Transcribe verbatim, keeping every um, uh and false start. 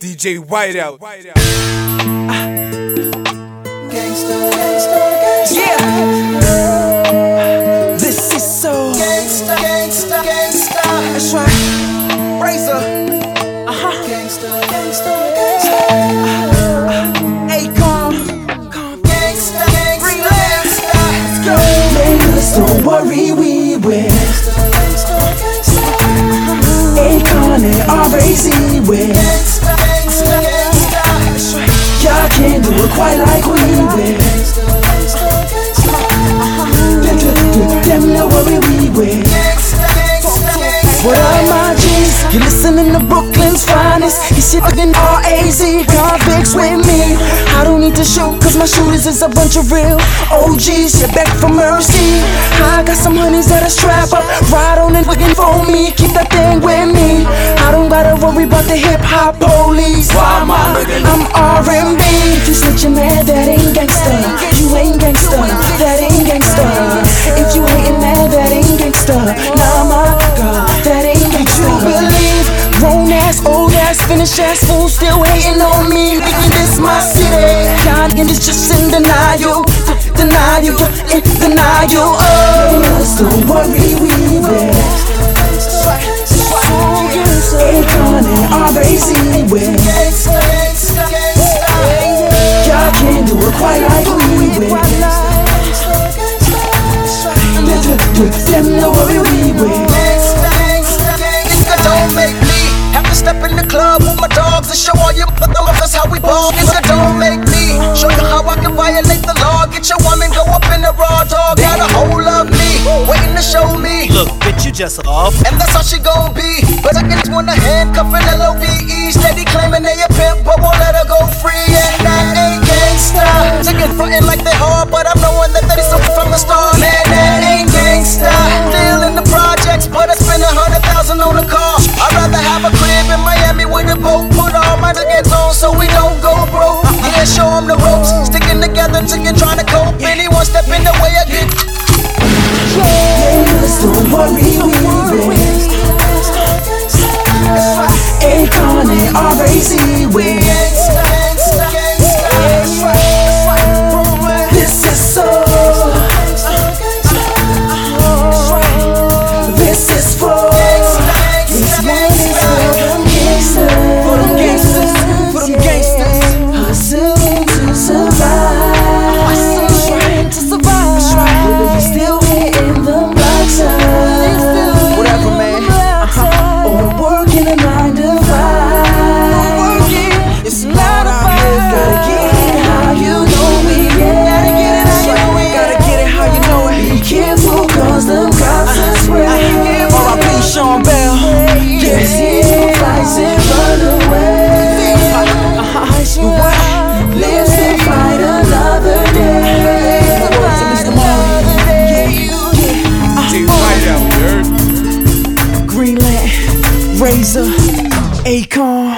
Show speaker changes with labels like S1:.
S1: D J Whiteout.
S2: Gangsta, gangsta, gangsta.
S3: Yeah. This is so
S2: Gangsta, gangsta, gangsta.
S3: That's right. Razor. Uh-huh.
S2: Gangsta, gangsta, gangsta.
S3: Akon.
S2: Gangsta, gangsta, gangsta.
S3: Let's go. Niggas, don't worry, we win.
S2: Gangsta, gangsta, gangsta.
S3: Akon and R A Z win.
S2: Gangsta, gangsta, gangsta.
S3: That's right. Y'all can't do it quite like we win.
S2: Gangsta, gangsta, gangsta.
S3: Them no worry, we win.
S2: Gangsta, gangsta, gangsta.
S3: What up, my G's? You listening to Brooklyn's finest. You see fucking R A Z convicts with me. I don't need to shoot, cause my shooters is a bunch of real O Gs. You're back for mercy. I got some honeys that'll strap up, ride on and fucking for me. Keep that thing with me. I don't gotta worry about the hip hop police. Why am I? I'm R and B. If you snitchin', man, that ain't gangsta. You ain't gangsta, that ain't gangsta. If you hatin', man, that ain't gangsta. Nah, my God, that ain't gangsta. You believe grown ass, old ass, finish ass fools still hating on me. Thinking this my city. Y'all niggas just in denial, denial, in denial. Oh, don't worry, we will. Akon and R A Z will. Y'all can't do it quite like we will. Them no worry, we will.
S2: Don't make me have to step in the club with my dogs and show all you motherfuckers how we ball. Nigga, don't make me show you how I can violate the law. Get your woman, go up in the raw dog. Got a hold of me, waiting to show me.
S4: Look, bitch, you just off.
S2: And that's how she gon' be. But I can just wanna handcuff an L O V E. Steady claiming they a pimp, but won't let her go free. And that ain't gangsta. Taking frontin' like they hard, but I'm knowing that that is something from the start. Man, that ain't gangsta. Still in the projects, but I spend a hundred thousand on the car. I'd rather have a crib in Miami with a boat. Put all my niggas on so we don't go broke. Yeah, show them the ropes. Sticking together till you're trying to cope. Anyone step in the way again.
S3: Niggas, don't worry, we win. Akon and R A Z win. This is so. This is for. This one is for them gangsters. For them gangsters. For them gangsters. Hustling to survive. Hustling to survive. You're still hitting the blocks up. Whatever, man. Uh-huh. Or working a nine to five. It's loud out here. Gotta get it how you know we get. Gotta get it how you know we Gotta get it how you know it. Be careful, cause them cops are swearing. R I P Sean Bell. Yes, you fights and run away. Lives to fight another day.
S1: D J Whiteout, you heard?
S3: Greenland, Razor, Akon.